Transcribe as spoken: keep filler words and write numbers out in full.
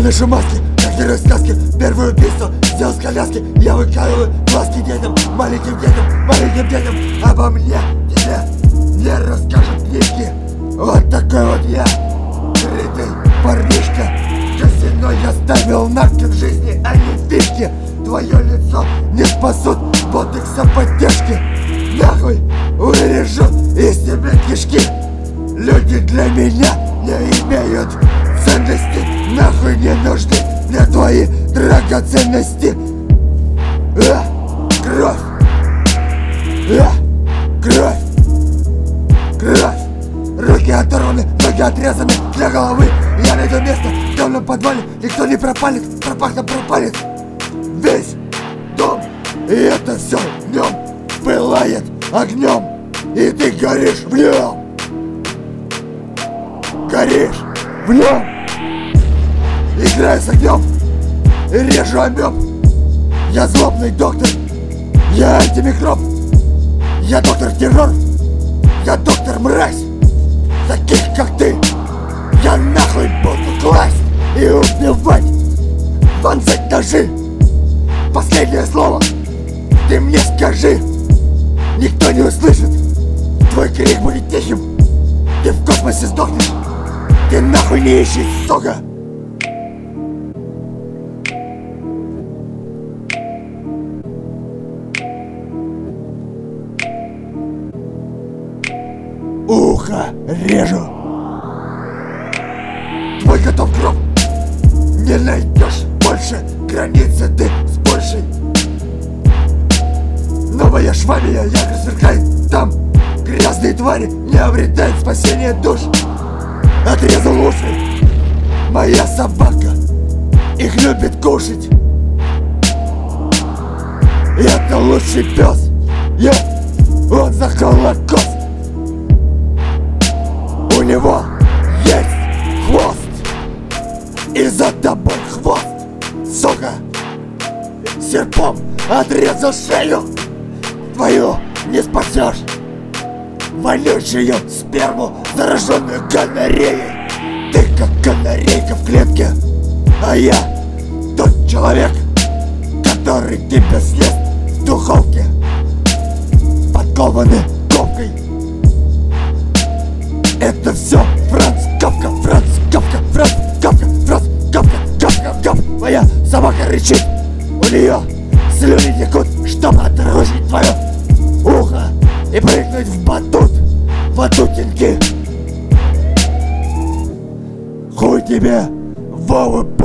вешу маски, как герой сказки. Первое убийство сделал с коляски. Я выкалываю глазки детям, маленьким детям, маленьким детям. Обо мне тебе не расскажут книжки. Вот такой вот я, крытый парнишка. Казино я ставил ногти в жизни, а не фишки. Твое лицо не спасут ботекса поддержки. Нахуй вырежу из тебя кишки. Люди для меня не имеют ценности. Нахуй не нужны мне твои драгоценности. А, кровь. А, кровь. Кровь. Руки оторваны, ноги отрезаны для головы. Я найду место в темном подвале. Никто не пропалит, пропахнет, пропалит весь дом. И это все в нем пылает огнем. И ты горишь в нем. Горишь в нем. Играю с огнем и режу амеб. Я злобный доктор. Я антимикроб. Я доктор террор. Я доктор мразь. Таких как ты я нахуй буду класть и убивать, вонзать ножи. Последнее слово ты мне скажи. Никто не услышит. Твой крик будет тихим. Ты в космосе сдохнешь. Ты нахуй не ищи, сука. Ухо режу. Твой готов гроб. Не найдешь больше границы ты с большей. Новая швабия ярко сверкает там. Грязные твари не обретают спасения душ. Отрезал уши. Моя собака их любит кушать. Это лучший пес. Я, он за Холокост. У него есть хвост. И за тобой хвост, сука. Серпом отрезал шею. Твою не спасешь. Вонючую сперму, зараженную гонореей. Ты как канарейка в клетке. А я тот человек, который тебя съест в духовке, подкованный ковкой. Это все Франц Кафка, Франц Кафка, Франц Кафка, Франц Кафка, Кафка, Кафка. Моя собака рычит. У нее слюни текут, чтобы отружить твое ухо и прыгнуть в батут, в батутинки. Хуй тебе, Вова.